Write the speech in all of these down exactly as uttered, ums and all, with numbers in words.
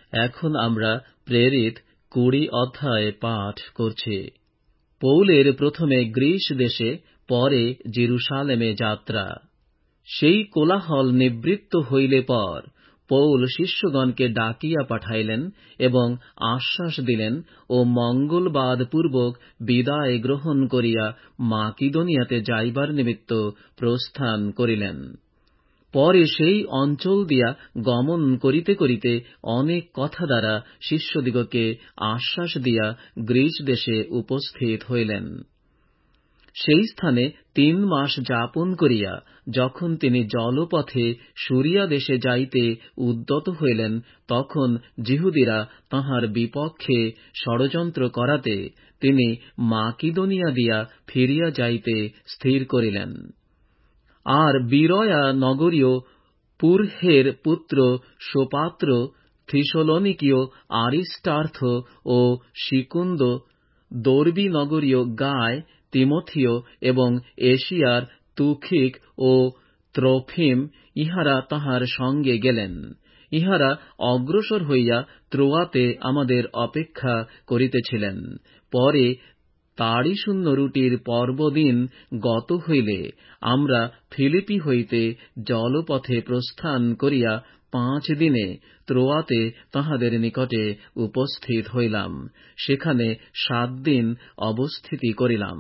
এখন আমরা প্রেরিত কুড়ি অধ্যায় পাঠ করছি। পৌলের প্রথমে গ্রীস দেশে, পরে জেরুসালেমে যাত্রা। সেই কোলাহল নিবৃত্ত হইলে পর পৌল শিষ্যগণকে ডাকিয়া পাঠাইলেন এবং আশ্বাস দিলেন ও মঙ্গলবাদ পূর্বক বিদায় গ্রহণ করিয়া মাকিদোনিয়াতে যাইবার নিমিত্ত প্রস্থান করিলেন। পরে সেই অঞ্চল দিয়া গমন করিতে করিতে অনেক কথা দ্বারা শিষ্যদিগকে আশ্বাস দিয়া গ্রীস দেশে উপস্থিত হইলেন। সেই স্থানে তিন মাস যাপন করিয়া যখন তিনি জলপথে সুরিয়া দেশে যাইতে উদ্যত হইলেন, তখন যিহুদিরা তাঁহার বিপক্ষে ষড়যন্ত্র করাতে তিনি মাকিদোনিয়া দিয়া ফিরিয়া যাইতে স্থির করিলেন। আর বিরয়া নগরীয় পুরহের পুত্র সোপাত্র, থিসলনিকীয় আরিস্টার্থ ও সিকুন্দ, দর্বি নগরীয় গায়, তিমথিয় এবং এশিয়ার তুখিক ও ত্রফিম ইহারা তাঁহার সঙ্গে গেলেন। ইহারা অগ্রসর হইয়া ত্রোয়াতে আমাদের অপেক্ষা করিতেছিলেন। পরে তাড়িশূন্য রুটির পর্বদিন গত হইলে আমরা ফিলিপি হইতে জলপথে প্রস্থান করিয়া পাঁচ দিনে ত্রোয়াতে তাঁহাদের নিকটে উপস্থিত হইলাম। সেখানে সাত দিন অবস্থিতি করিলাম।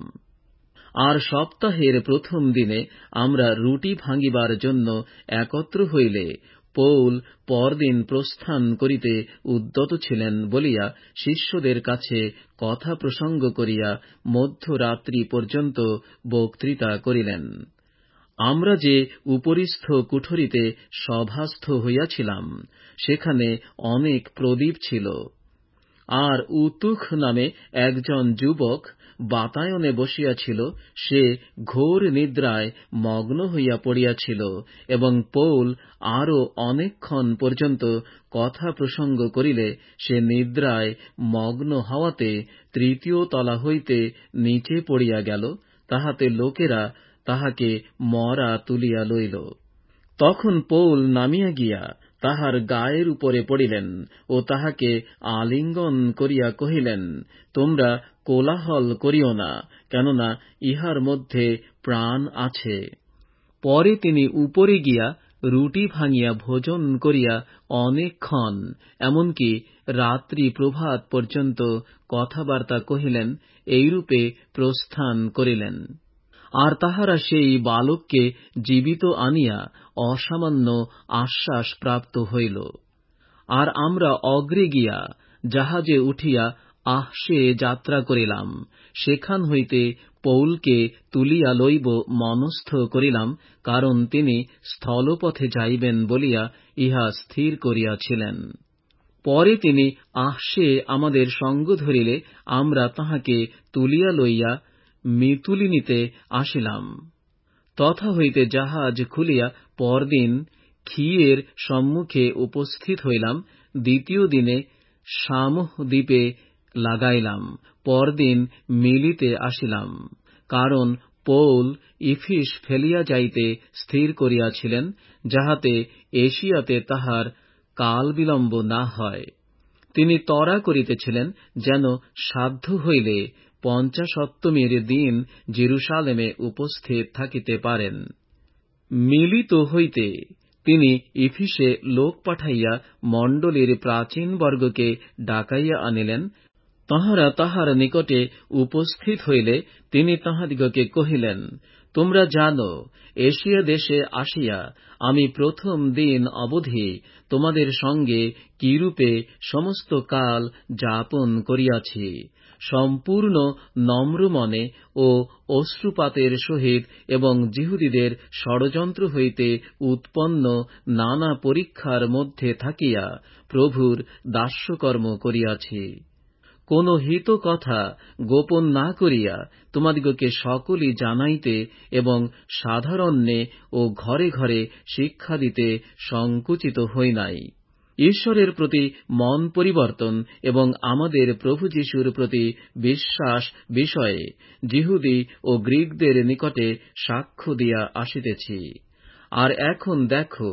আর সপ্তাহের প্রথম দিনে আমরা রুটি ভাঙিবার জন্য একত্র হইলে পৌল পরদিন প্রস্থান করিতে উদ্যত ছিলেন বলিয়া শিষ্যদের কাছে কথা প্রসঙ্গ করিয়া মধ্যরাত্রি পর্যন্ত বক্তৃতা করিলেন। আমরা যে উপরিস্থ কুঠরিতে সভাস্থ হইয়াছিলাম, সেখানে অনেক প্রদীপ ছিল। আর উতুখ নামে একজন যুবক বাতায়নে বসিয়াছিল, সে ঘোর নিদ্রায় মগ্ন হইয়া পড়িয়াছিল এবং পৌল আরও অনেকক্ষণ পর্যন্ত কথা প্রসঙ্গ করিলে সে নিদ্রায় মগ্ন হওয়াতে তৃতীয় তলা হইতে নিচে পড়িয়া গেল, তাহাতে লোকেরা তাহাকে মরা তুলিয়া লইল। তখন পৌল নামিয়া গিয়া তাহার গায়ের উপরে পড়িলেন ও তাহাকে আলিঙ্গন করিয়া কহিলেন, তোমরা কোলাহল করিও না, কেননা ইহার মধ্যে প্রাণ আছে। পরে তিনি উপরে গিয়া রুটি ভাঙিয়া ভোজন করিয়া অনেকক্ষণ, এমনকি রাত্রি প্রভাত পর্যন্ত কথাবার্তা কহিলেন, এইরূপে প্রস্থান করিলেন। আর তাহারা সেই বালককে জীবিত আনিয়া অসামান্য আশ্বাস প্রাপ্ত হইল। আর আমরা অগ্রে গিয়া জাহাজে উঠিয়া আহসে যাত্রা করিলাম। সেখান হইতে পৌলকে তুলিয়া লইব মনস্থ করিলাম, কারণ তিনি স্থলপথে যাইবেন বলিয়া ইহা স্থির করিয়াছিলেন। পরে তিনি আহসে আমাদের সঙ্গ ধরিলে আমরা তাহাকে তুলিয়া লইয়া মিতুলিনীতে আসিলাম। তথা হইতে জাহাজ খুলিয়া পরদিন খিয়ের সম্মুখে উপস্থিত হইলাম। দ্বিতীয় দিনে সামোহ দ্বীপে লাগাইলাম। পরদিন মিলিতে আসিলাম, কারণ পৌল ইফিস ফেলিয়া যাইতে স্থির করিয়াছিলেন, যাহাতে এশিয়াতে তাহার কাল বিলম্ব না হয়। তিনি ত্বরা করিতেছিলেন, যেন সাধ্য হইলে পঞ্চাশত্তমীর দিন জেরুসালেমে উপস্থিত থাকিতে পারেন। মিলিত হইতে তিনি ইফিসে লোক পাঠাইয়া মণ্ডলীর প্রাচীনবর্গকে ডাকাইয়া আনিলেন। তাঁহারা তাহার নিকটে উপস্থিত হইলে তিনি তাহাদিগকে কহিলেন, তোমরা জানো, এশিয়া দেশে আসিয়া আমি প্রথম দিন অবধি তোমাদের সঙ্গে কিরূপে সমস্ত কাল যাপন করিয়াছি। সম্পূর্ণ নম্র মনে ও অশ্রুপাতের সহিত এবং যিহুদীদের ষড়যন্ত্র হইতে উৎপন্ন নানা পরীক্ষার মধ্যে থাকিয়া প্রভুর দাস্যকর্ম করিয়াছি। কোন হিত কথা গোপন না করিয়া তোমাদিগকে সকলই জানাইতে এবং সাধারণ্যে ও ঘরে ঘরে শিক্ষা দিতে সংকুচিত হই নাই। ঈশ্বরের প্রতি মন পরিবর্তন এবং আমাদের প্রভু যীশুর প্রতি বিশ্বাস বিষয়ে যিহুদি ও গ্রীকদের নিকটে সাক্ষ্য দিয়া আসিতেছি। আর এখন দেখো,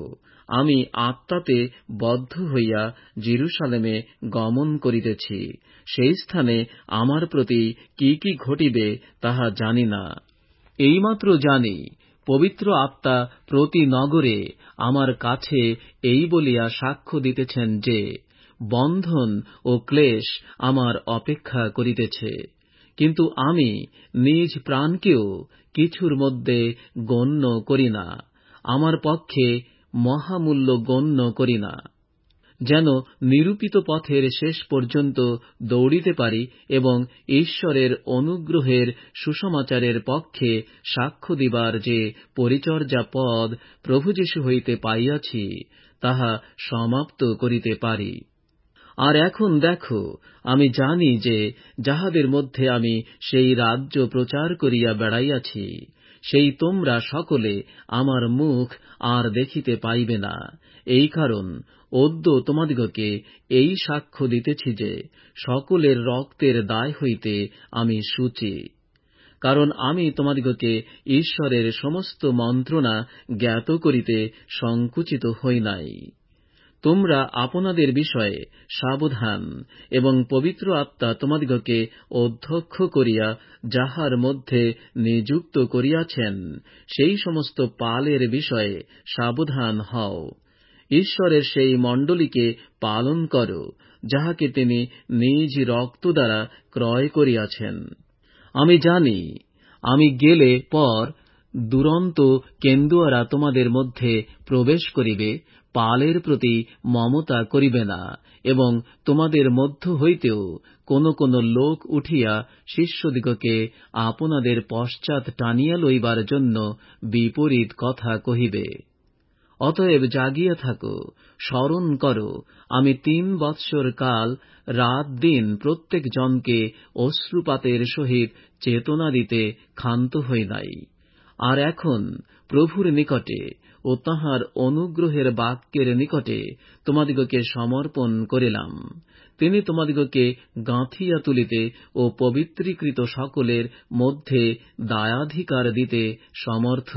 আমি আত্মাতে বদ্ধ হইয়া জেরুসালেমে গমন করিতেছি। সেই স্থানে আমার প্রতি কি কি ঘটিবে তাহা জানি না। এইমাত্র জানি, পবিত্র আত্মা প্রতি নগরে আমার কাছে এই বলিয়া সাক্ষ্য দিতেছেন যে, বন্ধন ও ক্লেশ আমার অপেক্ষা করিতেছে। কিন্তু আমি নিজ প্রাণকেও কিছুর মধ্যে গণ্য করি না, আমার পক্ষে মহামূল্য গণ্য করি না, যেন নিরূপিত পথের শেষ পর্যন্ত দৌড়িতে পারি এবং ঈশ্বরের অনুগ্রহের সুসমাচারের পক্ষে সাক্ষ্য দিবার যে পরিচর্যা পদ প্রভু যীশু হইতে পাইয়াছি, তাহা সমাপ্ত করিতে পারি। আর এখন দেখো, আমি জানি যে যাহাদের মধ্যে আমি সেই রাজ্য প্রচার করিয়া বেড়াইয়াছি, সেই তোমরা সকলে আমার মুখ আর দেখিতে পাইবে না। এই কারণ অদ্য তোমাদিগকে এই সাক্ষ্য দিতেছি যে, সকলের রক্তের দায় হইতে আমি সূচি। কারণ আমি তোমাদিগকে ঈশ্বরের সমস্ত মন্ত্রণা জ্ঞাত করিতে সংকুচিত হই নাই। তোমরা আপনাদের বিষয়ে সাবধান এবং পবিত্র আত্মা তোমাদিগকে অধ্যক্ষ করিয়া যাহার মধ্যে নিযুক্ত করিয়াছেন, সেই সমস্ত পালের বিষয়ে সাবধান হও। ঈশ্বরের সেই মণ্ডলীকে পালন করো, যাহাকে তিনি নিজ রক্ত দ্বারা ক্রয় করিয়াছেন। আমি জানি, আমি গেলে পর দুরন্ত কেন্দুয়ারা তোমাদের মধ্যে প্রবেশ করিবে, পালের প্রতি মমতা করিবে না, এবং তোমাদের মধ্য হইতেও কোন কোন লোক উঠিয়া শিষ্যদিগকে আপনাদের পশ্চাৎ টানিয়া লইবার জন্য বিপরীত কথা কহিবে। অতএব জাগিয়া থাকো, স্মরণ করো, আমি তিন বৎসর কাল রাত দিন প্রত্যেক জনকে অশ্রুপাতের সহিত চেতনা দিতে ক্ষান্ত হই নাই। আর এখন প্রভুর নিকটে ও তাঁহার অনুগ্রহের বাক্যের নিকটে তোমাদিগকে সমর্পণ করিলাম। তিনি তোমাদিগকে গাঁথিয়া তুলিতে ও পবিত্রীকৃত সকলের মধ্যে দায়াধিকার দিতে সমর্থ।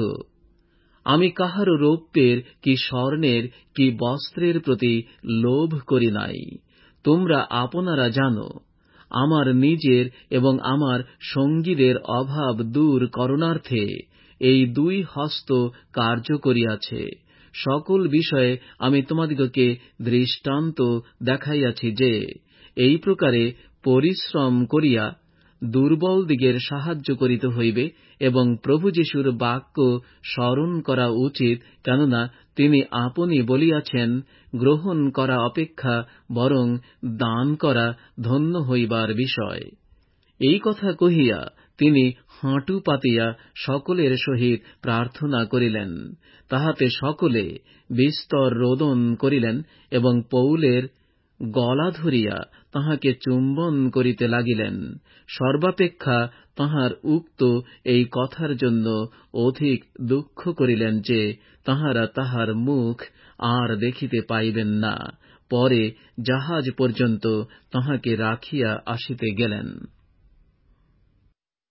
আমি কাহারও রৌপ্যের কি স্বর্ণের কি বস্ত্রের প্রতি লোভ করি নাই। তোমরা আপনারা জানো, আমার নিজের এবং আমার সঙ্গীদের অভাব দূর করণার্থে এই দুই হস্ত কার্য করিয়াছে। সকল বিষয়ে আমি তোমাদিগকে দৃষ্টান্ত দেখাইয়াছি যে, এই প্রকারে পরিশ্রম করিয়া দুর্বল দিগের সাহায্য করিতে হইবে এবং প্রভু যীশুর বাক্য স্মরণ করা উচিত, কেননা তিনি আপনি বলিয়াছেন, গ্রহণ করা অপেক্ষা বরং দান করা ধন্য হইবার বিষয়। এই কথা কহিয়া তিনি হাঁটু পাতিয়া সকলের সহিত প্রার্থনা করিলেন। তাহাতে সকলে বিস্তর রোদন করিলেন এবং পৌলের গলা ধরিয়া তাহাকে চুম্বন করিতে লাগিলেন। সর্বাপেক্ষা তাহার উক্ত এই কথার জন্য অধিক দুঃখ করিলেন যে, তাহারা তাহার মুখ আর দেখিতে পাইবেন না। পরে জাহাজ পর্যন্ত তাহাকে রাখিয়া আসিতে গেলেন।